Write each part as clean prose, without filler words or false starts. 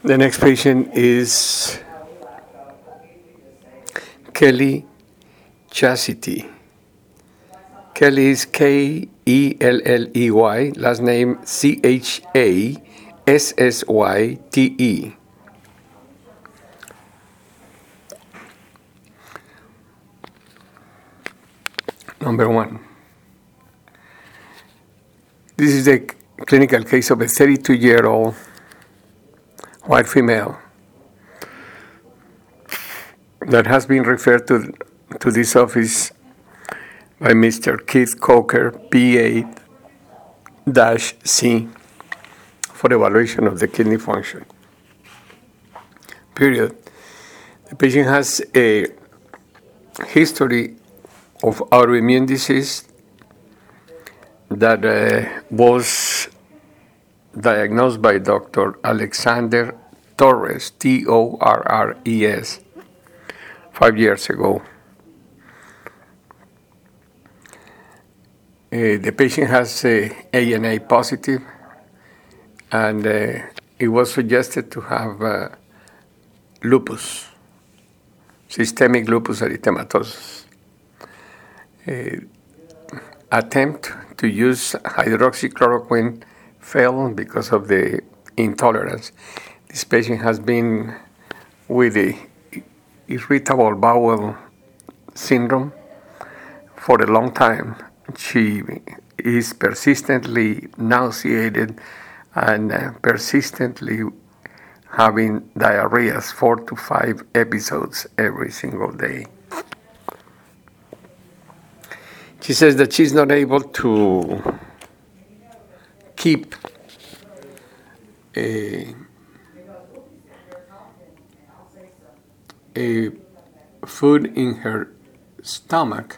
The next patient is Kelly Chastity. Kelly is Kelley, last name Chassyte. Number one. This is the clinical case of a 32-year-old white female that has been referred to this office by Mr. Keith Coker, PA-C, for evaluation of the kidney function. Period. The patient has a history of autoimmune disease that was diagnosed by Dr. Alexander Torres, Torres, 5 years ago. The patient has ANA positive, and it was suggested to have lupus, systemic lupus erythematosus. Attempt to use hydroxychloroquine failed because of the intolerance. This patient has been with the irritable bowel syndrome for a long time. She is persistently nauseated and persistently having diarrheas, 4 to 5 episodes every single day. She says that she's not able to keep a food in her stomach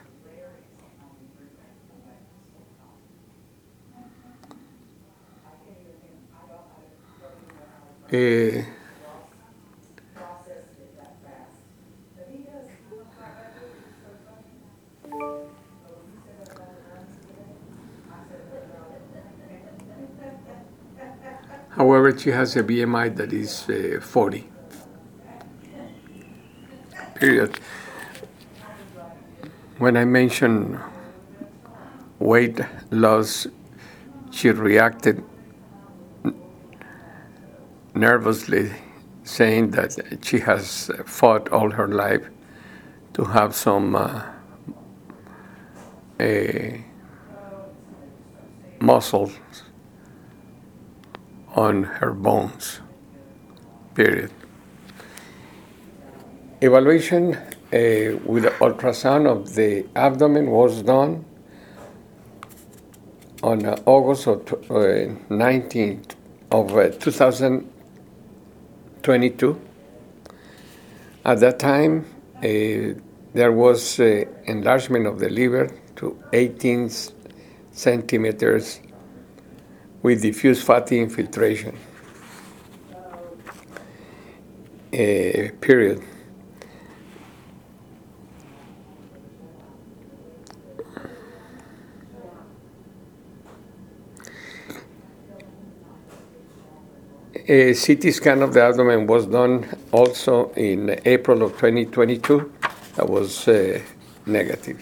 however, she has a BMI that is 40. Period. When I mentioned weight loss, she reacted nervously, saying that she has fought all her life to have some muscles on her bones. Period. Evaluation with the ultrasound of the abdomen was done on August of 19th of 2022. At that time, there was enlargement of the liver to 18 centimeters with diffuse fatty infiltration. Period. A CT scan of the abdomen was done also in April of 2022. That was negative.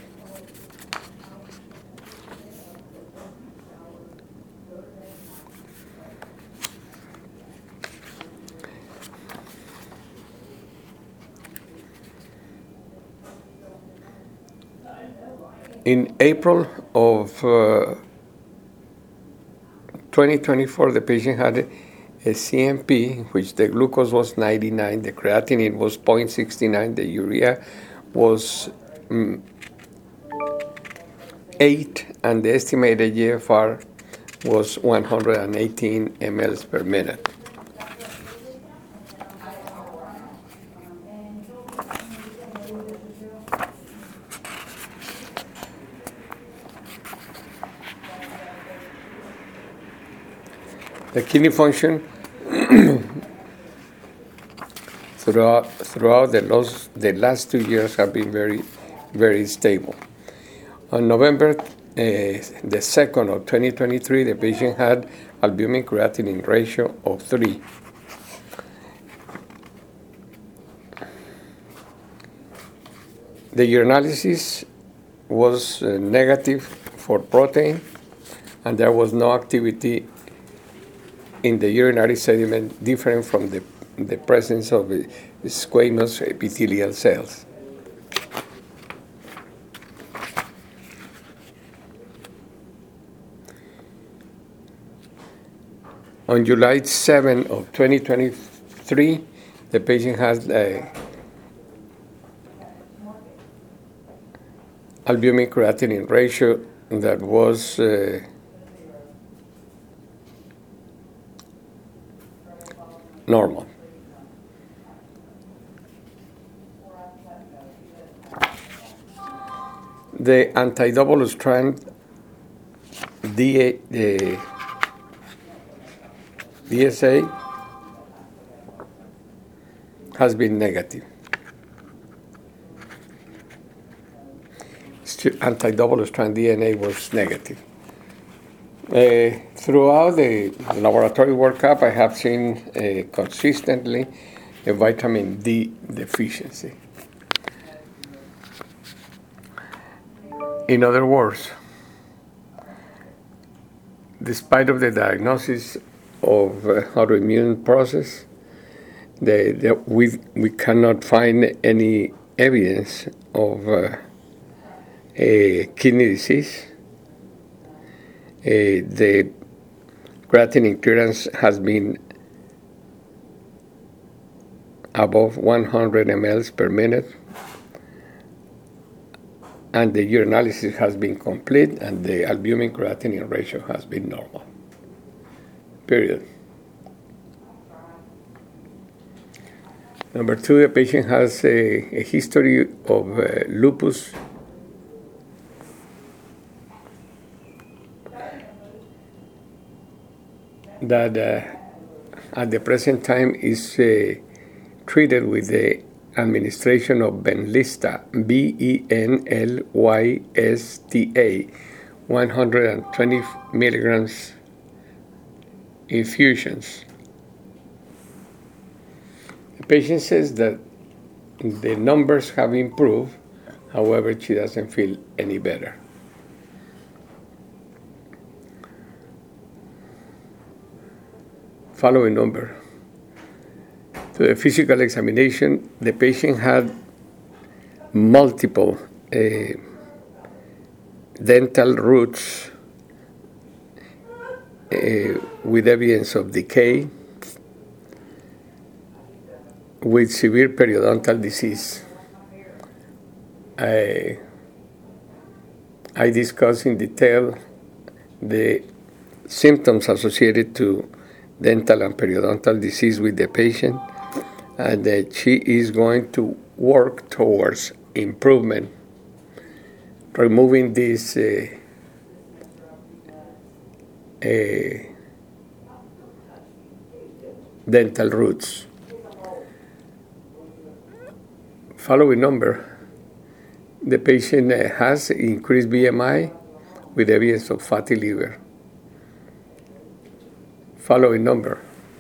In April of 2024, the patient had a CMP, which the glucose was 99, the creatinine was 0.69, the urea was 8, and the estimated GFR was 118 mLs per minute. The kidney function throughout the last 2 years have been very, very stable. On November the 2nd of 2023, the patient had albumin creatinine ratio of 3. The urinalysis was negative for protein, and there was no activity in the urinary sediment different from the presence of squamous epithelial cells. On July 7 of 2023, the patient has albumin creatinine ratio that was normal. The anti-double strand DSA has been negative. Anti-double strand DNA was negative. Throughout the laboratory workup, I have seen consistently a vitamin D deficiency. In other words, despite of the diagnosis of autoimmune process, we cannot find any evidence of a kidney disease. The creatinine clearance has been above 100 mLs per minute, and the urinalysis has been complete, and the albumin creatinine ratio has been normal. Period. Number two, the patient has a history of lupus. That at the present time is treated with the administration of Benlysta, Benlysta, 120 milligrams infusions. The patient says that the numbers have improved, however, she doesn't feel any better. Following number. To the physical examination, the patient had multiple dental roots with evidence of decay, with severe periodontal disease. I discuss in detail the symptoms associated to dental and periodontal disease with the patient, and that she is going to work towards improvement, removing these dental roots. Following number, the patient has increased BMI with evidence of fatty liver. Following number,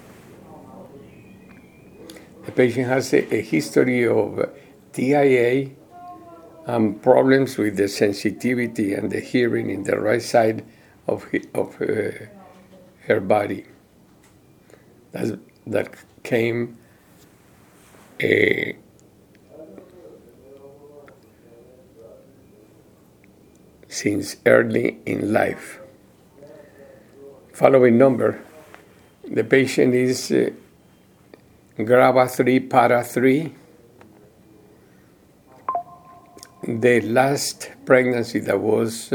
the patient has a history of TIA and problems with the sensitivity and the hearing in the right side of her body. That came since early in life. Following number, the patient is GRAVA3 Para 3. The last pregnancy that was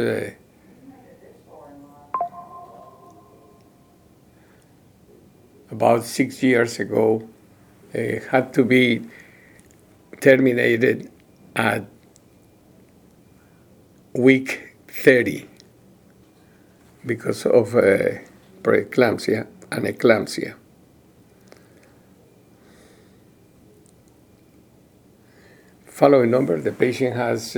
about 6 years ago had to be terminated at week 30 because of preeclampsia and eclampsia. Following number, the patient has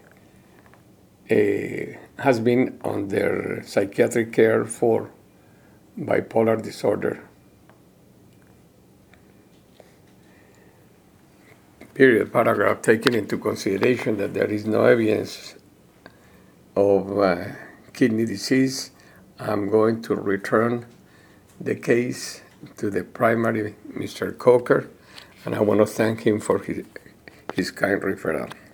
been under psychiatric care for bipolar disorder. period, paragraph, taking into consideration that there is no evidence of kidney disease, I'm going to return the case to the primary, Mr. Coker, and I want to thank him for his kind referral.